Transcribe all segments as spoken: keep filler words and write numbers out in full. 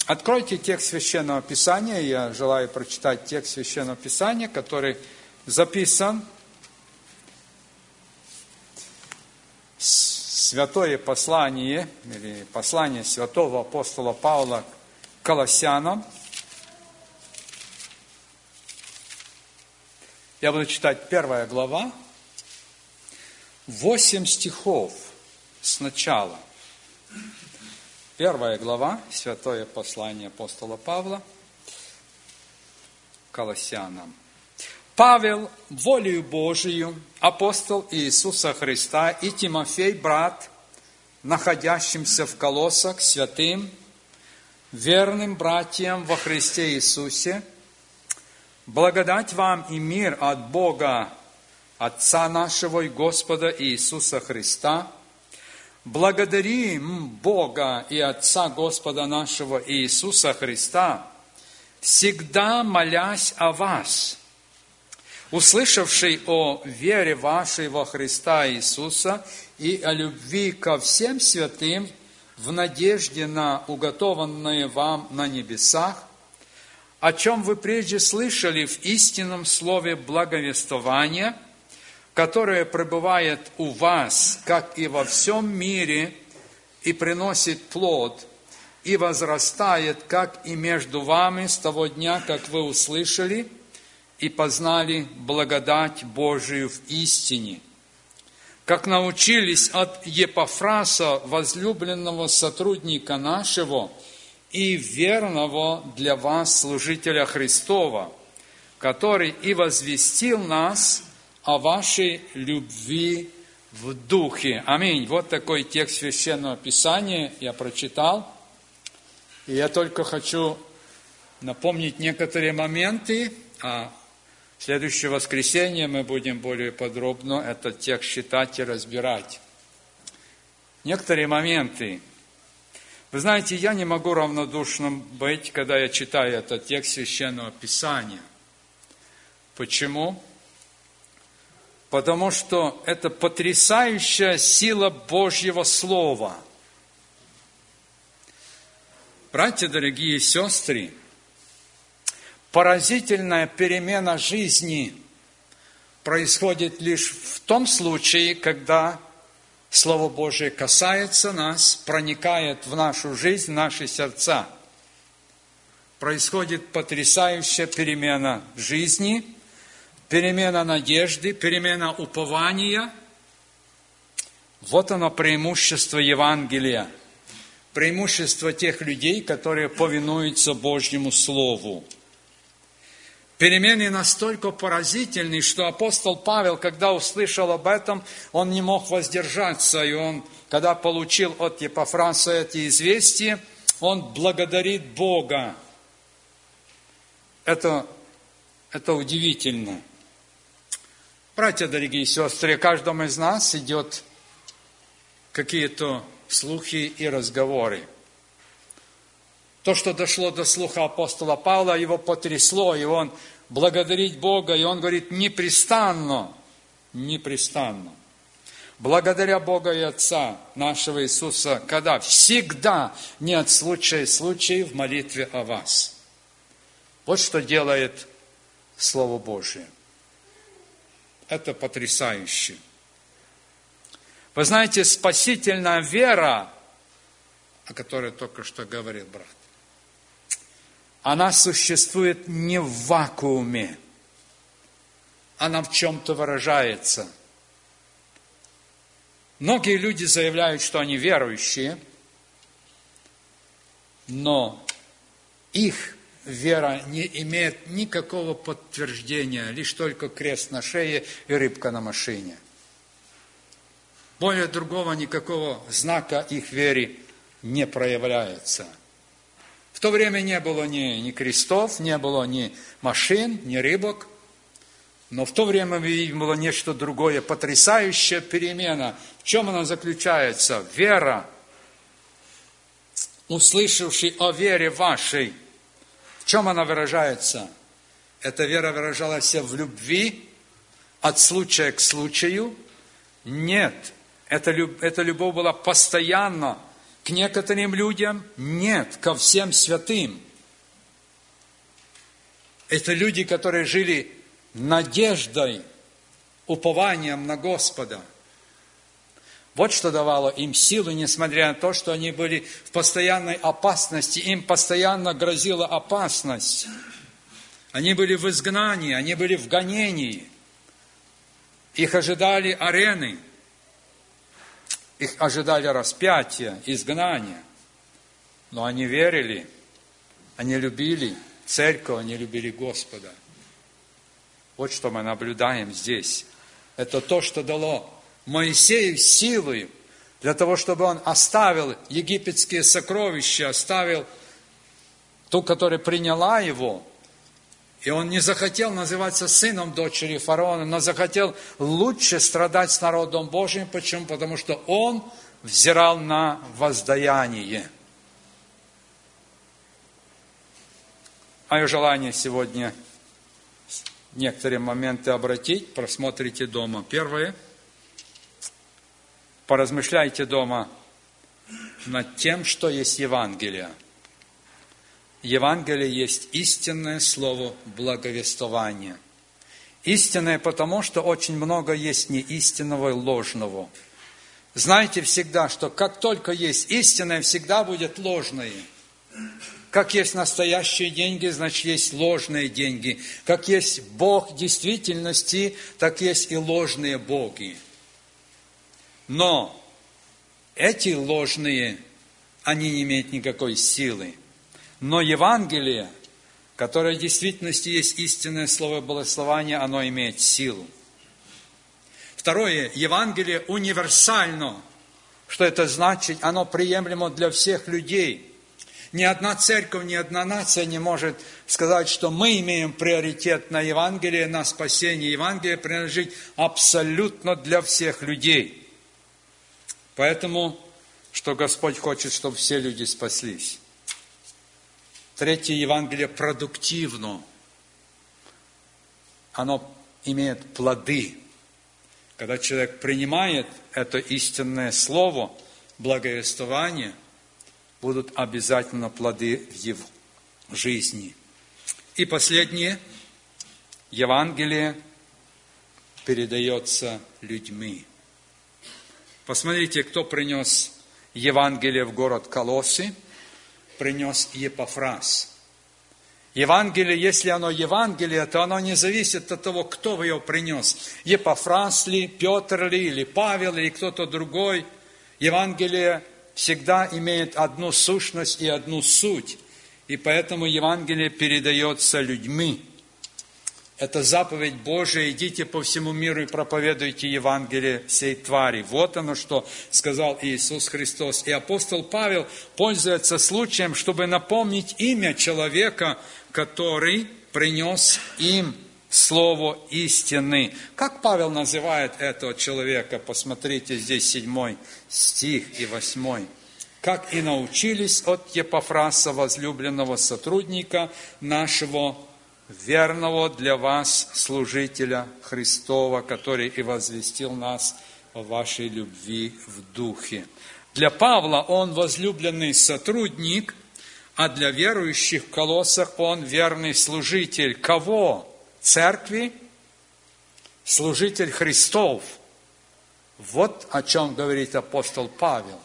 Откройте текст Священного Писания. Я желаю прочитать текст Священного Писания, который записан в Святое послание, или послание святого апостола Павла к Колоссянам. Я буду читать первая глава, восемь стихов сначала. Первая глава, святое послание апостола Павла Колоссянам. Павел, волею Божию, апостол Иисуса Христа, и Тимофей, брат, находящимся в Колоссах, святым, верным братьям во Христе Иисусе, благодать вам и мир от Бога, Отца нашего и Господа Иисуса Христа. Благодарим Бога и Отца Господа нашего Иисуса Христа, всегда молясь о вас, услышавший о вере вашей во Христа Иисуса и о любви ко всем святым в надежде на уготованное вам на небесах, о чем вы прежде слышали в истинном слове благовествования, которое пребывает у вас, как и во всем мире, и приносит плод, и возрастает, как и между вами с того дня, как вы услышали и познали благодать Божию в истине, как научились от Епафраса, возлюбленного сотрудника нашего и верного для вас служителя Христова, который и возвестил нас о вашей любви в духе. Аминь. Вот такой текст Священного Писания я прочитал. И я только хочу напомнить некоторые моменты, а в следующее воскресенье мы будем более подробно этот текст читать и разбирать. Некоторые моменты. Вы знаете, я не могу равнодушным быть, когда я читаю этот текст Священного Писания. Почему? Потому что это потрясающая сила Божьего Слова. Братья, дорогие сестры, поразительная перемена жизни происходит лишь в том случае, когда Слово Божие касается нас, проникает в нашу жизнь, в наши сердца. Происходит потрясающая перемена жизни, перемена надежды, перемена упования. Вот оно преимущество Евангелия, преимущество тех людей, которые повинуются Божьему Слову. Перемены настолько поразительны, что апостол Павел, когда услышал об этом, он не мог воздержаться, и он, когда получил от Епафраса эти известия, он благодарит Бога. Это, это удивительно. Братья, дорогие сестры, каждому из нас идет какие-то слухи и разговоры. То, что дошло до слуха апостола Павла, его потрясло, и он благодарит Бога, и он говорит непрестанно, непрестанно. Благодаря Бога и Отца нашего Иисуса, когда всегда нет случая случаев в молитве о вас. Вот что делает Слово Божие. Это потрясающе. Вы знаете, спасительная вера, о которой только что говорил брат, она существует не в вакууме. Она в чем-то выражается. Многие люди заявляют, что они верующие, но их вера не имеет никакого подтверждения, лишь только крест на шее и рыбка на машине. Более другого никакого знака их веры не проявляется. В то время не было ни, ни крестов, не было ни машин, ни рыбок, но в то время, видимо, было нечто другое, потрясающая перемена. В чем она заключается? Вера, услышавший о вере вашей, в чем она выражается? Эта вера выражалась в любви от случая к случаю? Нет, эта, эта любовь была постоянно, К некоторым людям нет, ко всем святым. Это люди, которые жили надеждой, упованием на Господа. Вот что давало им силу, несмотря на то, что они были в постоянной опасности, им постоянно грозила опасность. Они были в изгнании, они были в гонении. Их ожидали арены, их ожидали распятия, изгнания. Но они верили, они любили церковь, они любили Господа. Вот что мы наблюдаем здесь. Это то, что дало Моисею силу для того, чтобы он оставил египетские сокровища, оставил ту, которая приняла его. И он не захотел называться сыном дочери фараона, но захотел лучше страдать с народом Божьим. Почему? Потому что он взирал на воздаяние. Мое желание сегодня некоторые моменты обратить, просмотрите дома. Первое. Поразмышляйте дома над тем, что есть Евангелие. Евангелие есть истинное слово благовествования. Истинное потому, что очень много есть неистинного и ложного. Знайте всегда, что как только есть истинное, всегда будет ложное. Как есть настоящие деньги, значит, есть ложные деньги. Как есть Бог действительности, так есть и ложные боги. Но эти ложные, они не имеют никакой силы. Но Евангелие, которое в действительности есть истинное слово благословения, оно имеет силу. Второе, Евангелие универсально. Что это значит? Оно приемлемо для всех людей. Ни одна церковь, ни одна нация не может сказать, что мы имеем приоритет на Евангелие, на спасение. Евангелие принадлежит абсолютно для всех людей. Поэтому, что Господь хочет, чтобы все люди спаслись. Третье, Евангелие продуктивно. Оно имеет плоды. Когда человек принимает это истинное слово, благовествование, будут обязательно плоды в его жизни. И последнее, Евангелие передается людьми. Посмотрите, кто принес Евангелие в город Колоссы, принес Епафрас. Евангелие, если оно Евангелие, то оно не зависит от того, кто его принес. Епафрас ли, Петр ли, или Павел, или кто-то другой. Евангелие всегда имеет одну сущность и одну суть. И поэтому Евангелие передается людьми. Это заповедь Божия. Идите по всему миру и проповедуйте Евангелие всей твари. Вот оно, что сказал Иисус Христос. И апостол Павел пользуется случаем, чтобы напомнить имя человека, который принес им слово истины. Как Павел называет этого человека? Посмотрите, здесь седьмой стих и восьмой. Как и научились от Епафраса, возлюбленного сотрудника нашего, верного для вас служителя Христова, который и возвестил нас о вашей любви в духе. Для Павла он возлюбленный сотрудник, а для верующих в Колоссах он верный служитель. Кого? Церкви? Служитель Христов. Вот о чем говорит апостол Павел.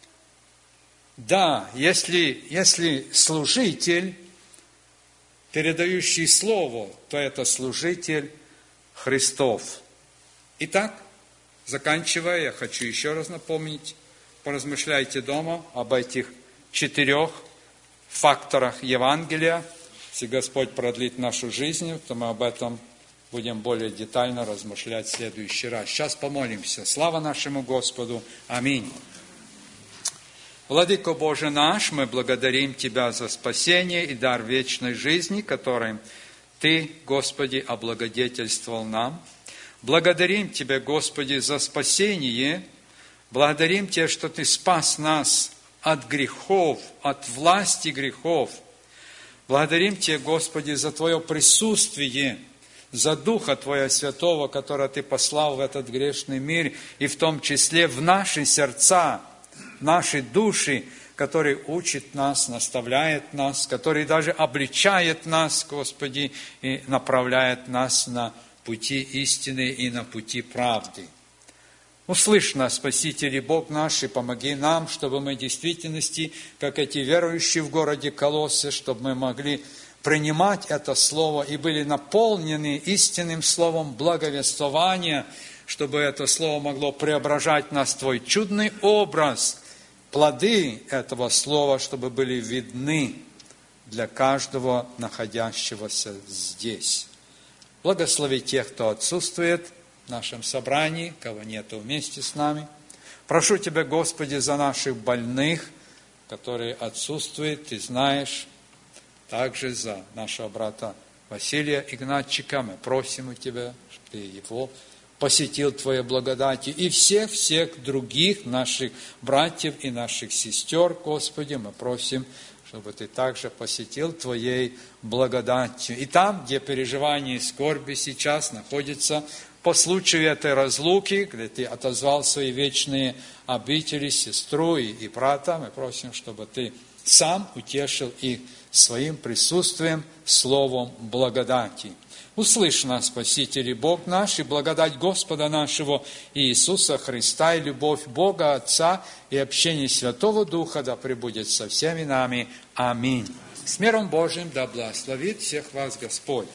Да, если, если служитель, передающий слово, то это служитель Христов. Итак, заканчивая, я хочу еще раз напомнить, поразмышляйте дома об этих четырех факторах Евангелия. Если Господь продлит нашу жизнь, то мы об этом будем более детально размышлять в следующий раз. Сейчас помолимся. Слава нашему Господу. Аминь. Владыко Боже наш, мы благодарим Тебя за спасение и дар вечной жизни, которым Ты, Господи, облагодетельствовал нам. Благодарим Тебя, Господи, за спасение. Благодарим Тебя, что Ты спас нас от грехов, от власти грехов. Благодарим Тебя, Господи, за Твое присутствие, за Духа Твоего Святого, которого Ты послал в этот грешный мир, и в том числе в наши сердца, наши души, который учит нас, наставляет нас, который даже обличает нас, Господи, и направляет нас на пути истины и на пути правды. Услышь нас, Спаситель и Бог наш, и помоги нам, чтобы мы в действительности, как эти верующие в городе Колоссе, чтобы мы могли принимать это Слово и были наполнены истинным Словом благовествования, чтобы это Слово могло преображать нас в Твой чудный образ, плоды этого Слова, чтобы были видны для каждого находящегося здесь. Благослови тех, кто отсутствует в нашем собрании, кого нету вместе с нами. Прошу Тебя, Господи, за наших больных, которые отсутствуют, Ты знаешь, также за нашего брата Василия Игнатчика. Мы просим у Тебя, чтобы Ты его посетил Твоей благодати, и всех-всех других наших братьев и наших сестер, Господи, мы просим, чтобы Ты также посетил Твоей благодатью. И там, где переживание и скорби сейчас находятся по случаю этой разлуки, где Ты отозвал свои вечные обители, сестру и, и брата, мы просим, чтобы Ты сам утешил их своим присутствием, словом благодати. Услышь нас, Спаситель и Бог наш, и благодать Господа нашего Иисуса Христа, и любовь Бога Отца, и общение Святого Духа да пребудет со всеми нами. Аминь. С миром Божиим да благословит всех вас Господь.